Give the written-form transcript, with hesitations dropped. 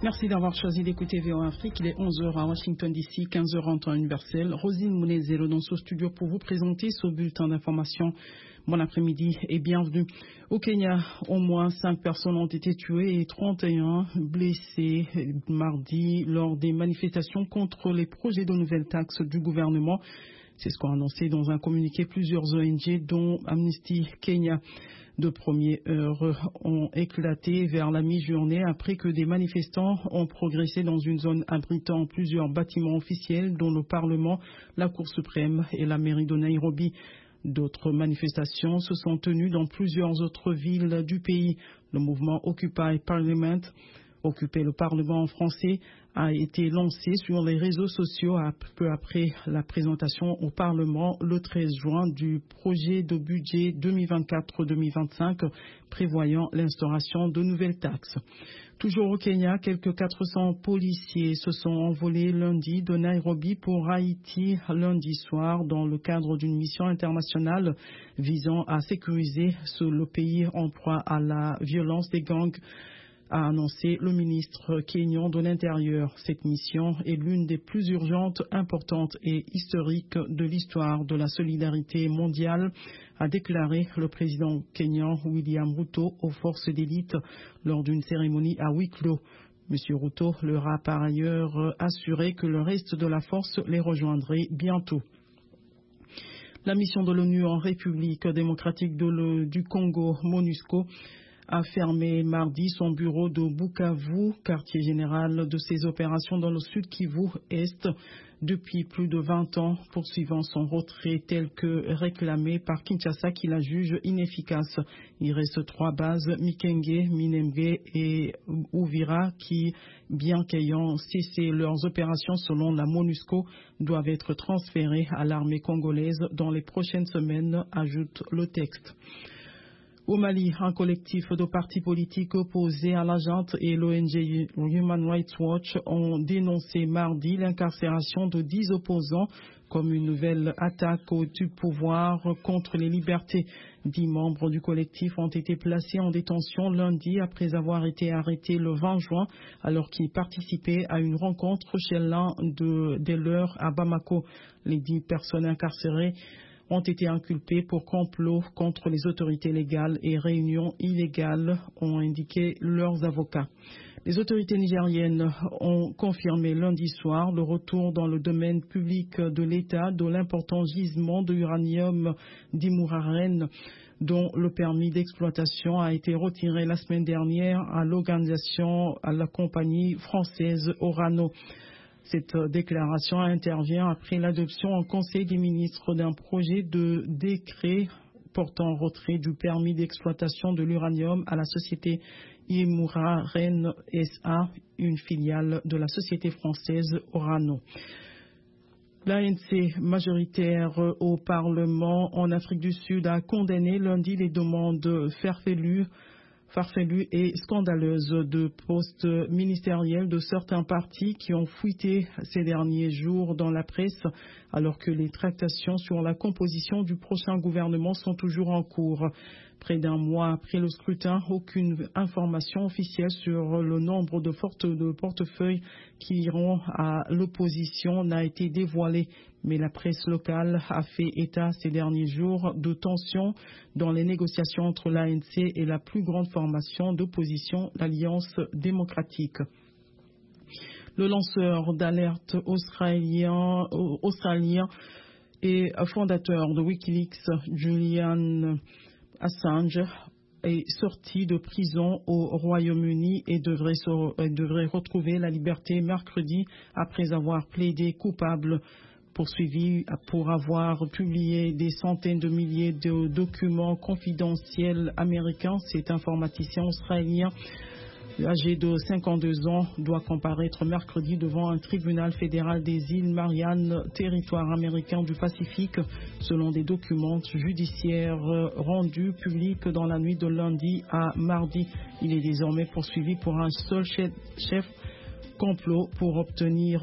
Merci d'avoir choisi d'écouter VOA Afrique. Il est 11 heures à Washington DC, 15 heures en temps universel. Rosine Mounezero dans ce studio pour vous présenter ce bulletin d'information. Bon après-midi et bienvenue. Au Kenya, au moins 5 personnes ont été tuées et 31 blessées mardi lors des manifestations contre les projets de nouvelles taxes du gouvernement. C'est ce qu'ont annoncé dans un communiqué plusieurs ONG, dont Amnesty Kenya. De premières heures ont éclaté vers la mi-journée après que des manifestants ont progressé dans une zone abritant plusieurs bâtiments officiels, dont le Parlement, la Cour suprême et la mairie de Nairobi. D'autres manifestations se sont tenues dans plusieurs autres villes du pays. Le mouvement Occupy Parliament, Occuper le Parlement en français, a été lancé sur les réseaux sociaux peu après la présentation au Parlement le 13 juin du projet de budget 2024-2025 prévoyant l'instauration de nouvelles taxes. Toujours au Kenya, quelques 400 policiers se sont envolés lundi de Nairobi pour Haïti lundi soir dans le cadre d'une mission internationale visant à sécuriser le pays en proie à la violence des gangs, a annoncé le ministre kényan de l'Intérieur. Cette mission est l'une des plus urgentes, importantes et historiques de l'histoire de la solidarité mondiale, a déclaré le président kényan William Ruto aux forces d'élite lors d'une cérémonie à huis clos. M. Ruto leur a par ailleurs assuré que le reste de la force les rejoindrait bientôt. La mission de l'ONU en République démocratique du Congo, MONUSCO, a fermé mardi son bureau de Bukavu, quartier général de ses opérations dans le sud Kivu Est, depuis plus de 20 ans, poursuivant son retrait tel que réclamé par Kinshasa qui la juge inefficace. Il reste 3 bases, Mikenge, Minembwe et Uvira, qui, bien qu'ayant cessé leurs opérations selon la MONUSCO, doivent être transférées à l'armée congolaise dans les prochaines semaines, ajoute le texte. Au Mali, un collectif de partis politiques opposés à la junte et l'ONG Human Rights Watch ont dénoncé mardi l'incarcération de 10 opposants comme une nouvelle attaque du pouvoir contre les libertés. 10 membres du collectif ont été placés en détention lundi après avoir été arrêtés le 20 juin alors qu'ils participaient à une rencontre chez l'un des leurs à Bamako. Les 10 personnes incarcérées ont été inculpés pour complot contre les autorités légales et réunions illégales, ont indiqué leurs avocats. Les autorités nigériennes ont confirmé lundi soir le retour dans le domaine public de l'État de l'important gisement de uranium d'Imouraren, dont le permis d'exploitation a été retiré la semaine dernière à la compagnie française Orano. Cette déclaration intervient après l'adoption en Conseil des ministres d'un projet de décret portant retrait du permis d'exploitation de l'uranium à la société Imouraren SA, une filiale de la société française Orano. L'ANC majoritaire au Parlement en Afrique du Sud a condamné lundi les demandes farfelues et scandaleuses de postes ministériels de certains partis qui ont fuité ces derniers jours dans la presse, alors que les tractations sur la composition du prochain gouvernement sont toujours en cours. Près d'un mois après le scrutin, aucune information officielle sur le nombre de portefeuilles qui iront à l'opposition n'a été dévoilée. Mais la presse locale a fait état ces derniers jours de tensions dans les négociations entre l'ANC et la plus grande formation d'opposition, l'Alliance démocratique. Le lanceur d'alerte australien et fondateur de Wikileaks, Julian Assange, est sorti de prison au Royaume-Uni et devrait retrouver la liberté mercredi après avoir plaidé coupable, poursuivi pour avoir publié des centaines de milliers de documents confidentiels américains. Cet informaticien australien âgé de 52 ans doit comparaître mercredi devant un tribunal fédéral des îles Mariannes, territoire américain du Pacifique, selon des documents judiciaires rendus publics dans la nuit de lundi à mardi. Il est désormais poursuivi pour un seul chef complot pour obtenir